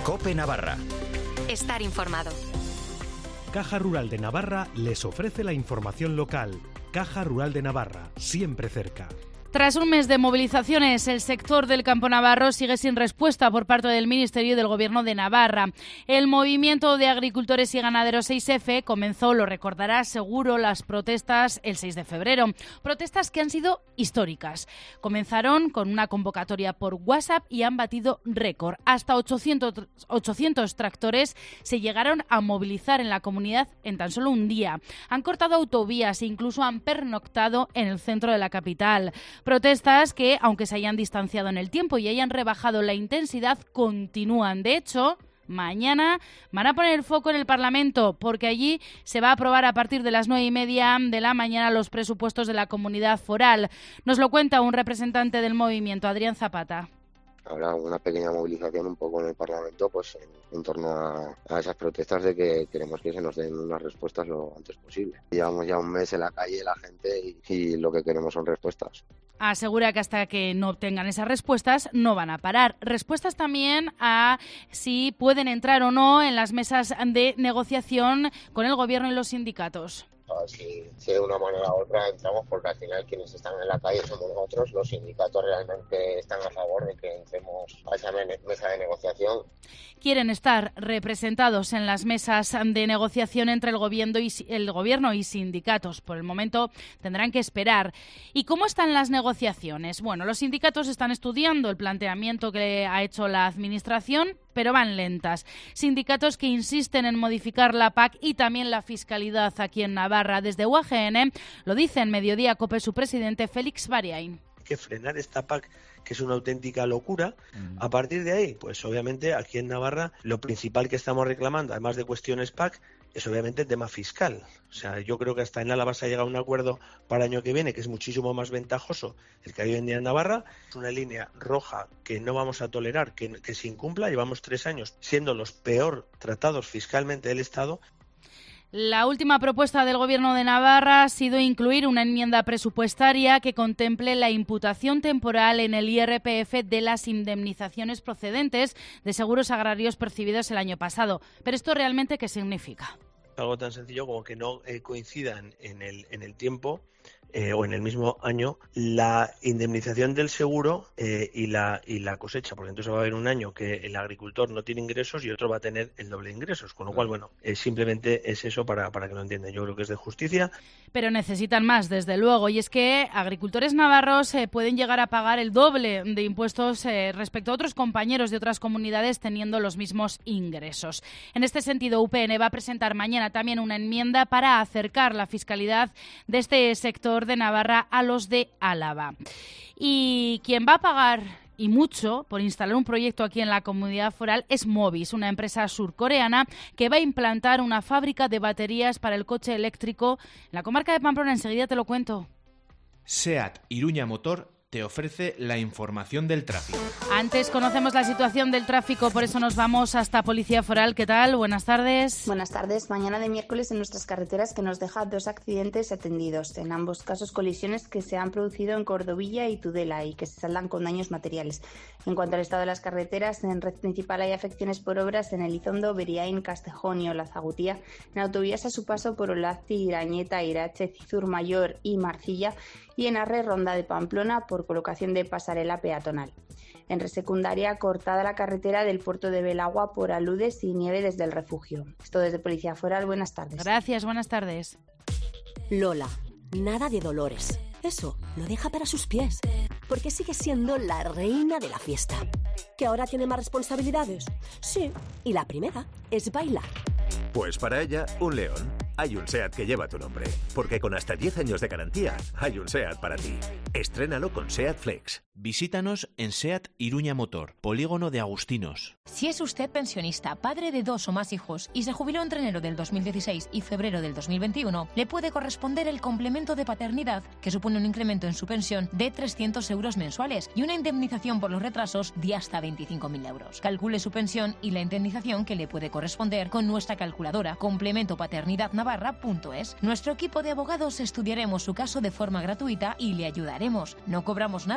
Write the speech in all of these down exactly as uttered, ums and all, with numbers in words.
COPE Navarra. Estar informado. Caja Rural de Navarra les ofrece la información local. Caja Rural de Navarra, siempre cerca. Tras un mes de movilizaciones, el sector del campo navarro sigue sin respuesta por parte del Ministerio y del Gobierno de Navarra. El movimiento de agricultores y ganaderos seis efe comenzó, lo recordará seguro, las protestas el seis de febrero. Protestas que han sido históricas. Comenzaron con una convocatoria por WhatsApp y han batido récord. Hasta ochocientos, ochocientos tractores se llegaron a movilizar en la comunidad en tan solo un día. Han cortado autovías e incluso han pernoctado en el centro de la capital. Protestas que, aunque se hayan distanciado en el tiempo y hayan rebajado la intensidad, continúan. De hecho, mañana van a poner el foco en el Parlamento porque allí se va a aprobar a partir de las nueve y media de la mañana los presupuestos de la comunidad foral. Nos lo cuenta un representante del movimiento, Adrián Zapata. Habrá una pequeña movilización un poco en el Parlamento pues en, en torno a, a esas protestas de que queremos que se nos den unas respuestas lo antes posible. Llevamos ya un mes en la calle la gente y, y lo que queremos son respuestas. Asegura que hasta que no obtengan esas respuestas no van a parar. Respuestas también a si pueden entrar o no en las mesas de negociación con el Gobierno y los sindicatos. Si, si de una manera u otra entramos, porque al final quienes están en la calle somos nosotros, los sindicatos realmente están a favor de que entremos a esa mesa de negociación. Quieren estar representados en las mesas de negociación entre el gobierno y el gobierno y sindicatos. Por el momento tendrán que esperar. ¿Y cómo están las negociaciones? Bueno, los sindicatos están estudiando el planteamiento que ha hecho la administración, pero van lentas. Sindicatos que insisten en modificar la P A C y también la fiscalidad aquí en Navarra. Desde U A G N lo dice en Mediodía COPE su presidente Félix Bariain. Que frenar esta P A C, que es una auténtica locura. Mm. A partir de ahí, pues obviamente aquí en Navarra lo principal que estamos reclamando, además de cuestiones P A C, es obviamente el tema fiscal. O sea, yo creo que hasta en Álava se ha llegado a un acuerdo para el año que viene que es muchísimo más ventajoso el que hay hoy en día en Navarra. Es una línea roja que no vamos a tolerar que, que se incumpla. Llevamos tres años siendo los peor tratados fiscalmente del Estado. La última propuesta del Gobierno de Navarra ha sido incluir una enmienda presupuestaria que contemple la imputación temporal en el I R P F de las indemnizaciones procedentes de seguros agrarios percibidos el año pasado. Pero ¿esto realmente qué significa? Algo tan sencillo como que no eh, coincidan en el, en el tiempo eh, o en el mismo año la indemnización del seguro eh, y, la, y la cosecha, porque entonces va a haber un año que el agricultor no tiene ingresos y otro va a tener el doble de ingresos, con lo cual, bueno, eh, simplemente es eso para, para que lo entiendan. Yo creo que es de justicia. Pero necesitan más, desde luego, y es que agricultores navarros eh, pueden llegar a pagar el doble de impuestos eh, respecto a otros compañeros de otras comunidades teniendo los mismos ingresos. En este sentido, U P N va a presentar mañana también una enmienda para acercar la fiscalidad de este sector de Navarra a los de Álava. Y quien va a pagar y mucho por instalar un proyecto aquí en la comunidad foral es Movis, una empresa surcoreana que va a implantar una fábrica de baterías para el coche eléctrico en la comarca de Pamplona. Enseguida te lo cuento. SEAT Iruña Motor te ofrece la información del tráfico. Antes conocemos la situación del tráfico, por eso nos vamos hasta Policía Foral. ¿Qué tal? Buenas tardes. Buenas tardes. Mañana de miércoles en nuestras carreteras que nos deja dos accidentes atendidos. En ambos casos colisiones que se han producido en Cordovilla y Tudela y que se saldan con daños materiales. En cuanto al estado de las carreteras, en red principal hay afecciones por obras en Elizondo, Beriaín, Castejón y Olazagutía. En autovías a su paso por Olazti, Irañeta, Irache, Cizur Mayor y Marcilla. Y en Arre, Ronda de Pamplona, por colocación de pasarela peatonal. En red secundaria, cortada la carretera del puerto de Belagua por aludes y nieve desde el refugio. Esto desde Policía Foral. Buenas tardes. Gracias, buenas tardes. Lola, nada de dolores. Eso lo deja para sus pies, porque sigue siendo la reina de la fiesta. ¿Que ahora tiene más responsabilidades? Sí, y la primera es bailar. Pues para ella, un león. Hay un SEAT que lleva tu nombre, porque con hasta diez años de garantía, hay un SEAT para ti. Estrénalo con SEAT Flex. Visítanos en SEAT Iruña Motor, Polígono de Agustinos. Si es usted pensionista, padre de dos o más hijos y se jubiló entre enero del dos mil dieciséis y febrero del dos mil veintiuno, le puede corresponder el complemento de paternidad, que supone un incremento en su pensión de trescientos euros mensuales y una indemnización por los retrasos de hasta veinticinco mil euros. Calcule su pensión y la indemnización que le puede corresponder con nuestra calculadora complemento paternidad navarra punto es. Nuestro equipo de abogados estudiaremos su caso de forma gratuita y le ayudaremos. No cobramos nada hasta que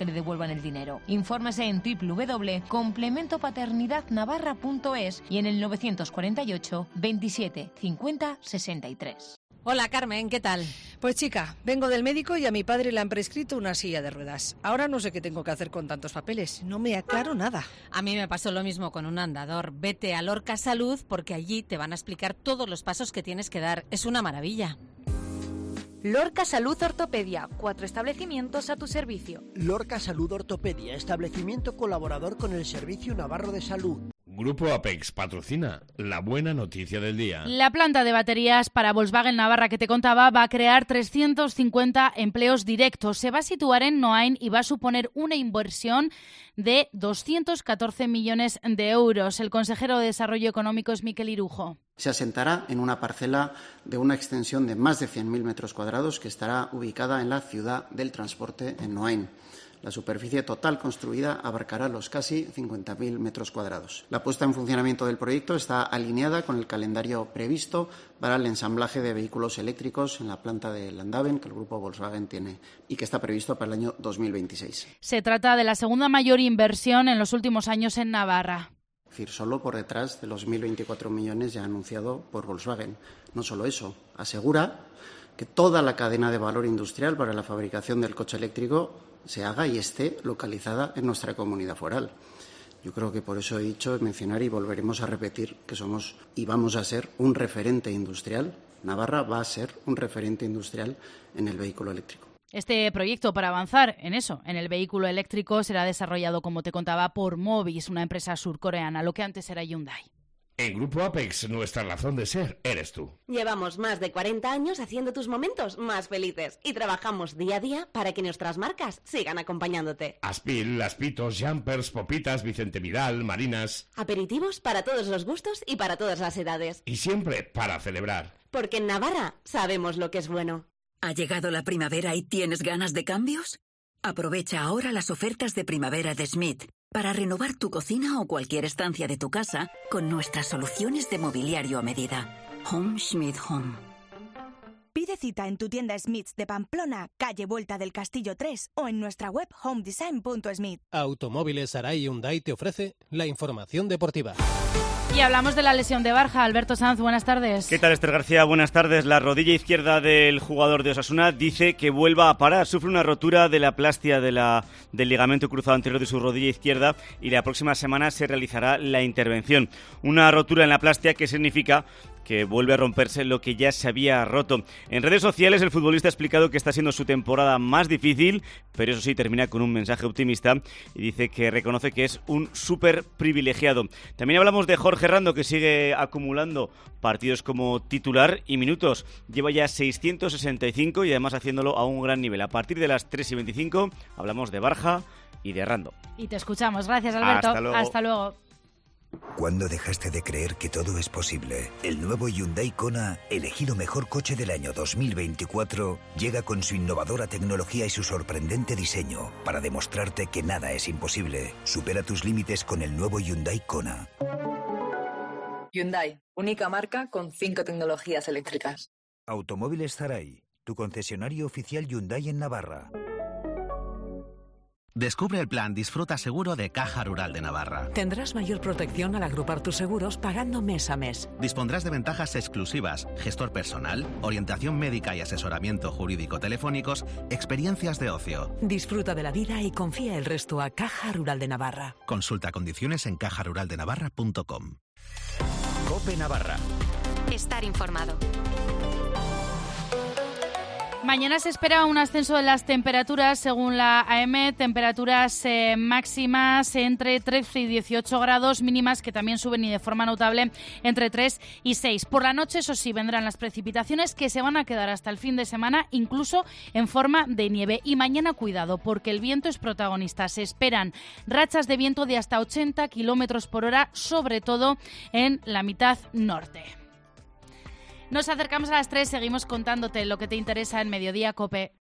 le devuelvan el dinero. Infórmese en doble u doble u doble punto complemento paternidad navarra punto es y en el novecientos cuarenta y ocho, veintisiete, cincuenta, sesenta y tres. Hola Carmen, ¿qué tal? Pues chica, vengo del médico y a mi padre le han prescrito una silla de ruedas. Ahora no sé qué tengo que hacer con tantos papeles, no me aclaro nada. A mí me pasó lo mismo con un andador. Vete a Lorca Salud porque allí te van a explicar todos los pasos que tienes que dar. Es una maravilla. Lorca Salud Ortopedia, cuatro establecimientos a tu servicio. Lorca Salud Ortopedia, establecimiento colaborador con el Servicio Navarro de Salud. Grupo Apex patrocina la buena noticia del día. La planta de baterías para Volkswagen Navarra que te contaba va a crear trescientos cincuenta empleos directos. Se va a situar en Noain y va a suponer una inversión de doscientos catorce millones de euros. El consejero de Desarrollo Económico es Miquel Irujo. Se asentará en una parcela de una extensión de más de cien mil metros cuadrados que estará ubicada en la ciudad del transporte en Noain. La superficie total construida abarcará los casi cincuenta mil metros cuadrados. La puesta en funcionamiento del proyecto está alineada con el calendario previsto para el ensamblaje de vehículos eléctricos en la planta de Landaven que el grupo Volkswagen tiene y que está previsto para el año dos mil veintiséis. Se trata de la segunda mayor inversión en los últimos años en Navarra. Es decir, solo por detrás de los mil veinticuatro millones ya anunciado por Volkswagen. No solo eso, asegura que toda la cadena de valor industrial para la fabricación del coche eléctrico se haga y esté localizada en nuestra comunidad foral. Yo creo que por eso he dicho mencionar y volveremos a repetir que somos y vamos a ser un referente industrial. Navarra va a ser un referente industrial en el vehículo eléctrico. Este proyecto para avanzar en eso, en el vehículo eléctrico, será desarrollado, como te contaba, por Mobis, una empresa surcoreana, lo que antes era Hyundai. En Grupo Apex, nuestra razón de ser eres tú. Llevamos más de cuarenta años haciendo tus momentos más felices y trabajamos día a día para que nuestras marcas sigan acompañándote. Aspil, Aspitos, Jumpers, Popitas, Vicente Vidal, Marinas. Aperitivos para todos los gustos y para todas las edades. Y siempre para celebrar. Porque en Navarra sabemos lo que es bueno. ¿Ha llegado la primavera y tienes ganas de cambios? Aprovecha ahora las ofertas de primavera de Schmidt para renovar tu cocina o cualquier estancia de tu casa con nuestras soluciones de mobiliario a medida. Home Schmidt Home. Pide cita en tu tienda Smiths de Pamplona, calle Vuelta del Castillo tres o en nuestra web homedesign punto smith. Automóviles Arai Hyundai te ofrece la información deportiva. Y hablamos de la lesión de Barja. Alberto Sanz, buenas tardes. ¿Qué tal, Esther García? Buenas tardes. La rodilla izquierda del jugador de Osasuna dice que vuelva a parar. Sufre una rotura de la plastia de la, del ligamento cruzado anterior de su rodilla izquierda y la próxima semana se realizará la intervención. Una rotura en la plastia que significa que vuelve a romperse lo que ya se había roto. En redes sociales el futbolista ha explicado que está siendo su temporada más difícil, pero eso sí, termina con un mensaje optimista y dice que reconoce que es un súper privilegiado. También hablamos de Jorge Rando, que sigue acumulando partidos como titular y minutos. Lleva ya seiscientos sesenta y cinco y además haciéndolo a un gran nivel. A partir de las tres y veinticinco hablamos de Barja y de Rando. Y te escuchamos. Gracias, Alberto. Hasta luego. Hasta luego. ¿Cuándo dejaste de creer que todo es posible? El nuevo Hyundai Kona, elegido mejor coche del año dos mil veinticuatro, llega con su innovadora tecnología y su sorprendente diseño para demostrarte que nada es imposible. Supera tus límites con el nuevo Hyundai Kona. Hyundai, única marca con cinco tecnologías eléctricas. Automóviles Zaray, tu concesionario oficial Hyundai en Navarra. Descubre el plan Disfruta Seguro de Caja Rural de Navarra. Tendrás mayor protección al agrupar tus seguros pagando mes a mes. Dispondrás de ventajas exclusivas, gestor personal, orientación médica y asesoramiento jurídico telefónicos, experiencias de ocio. Disfruta de la vida y confía el resto a Caja Rural de Navarra. Consulta condiciones en caja rural de navarra punto com. COPE Navarra. Estar informado. Mañana se espera un ascenso de las temperaturas, según la A M, temperaturas eh, máximas entre trece y dieciocho grados, mínimas que también suben y de forma notable entre tres y seis. Por la noche, eso sí, vendrán las precipitaciones que se van a quedar hasta el fin de semana, incluso en forma de nieve. Y mañana, cuidado, porque el viento es protagonista. Se esperan rachas de viento de hasta ochenta kilómetros por hora, sobre todo en la mitad norte. Nos acercamos a las tres, seguimos contándote lo que te interesa en Mediodía COPE.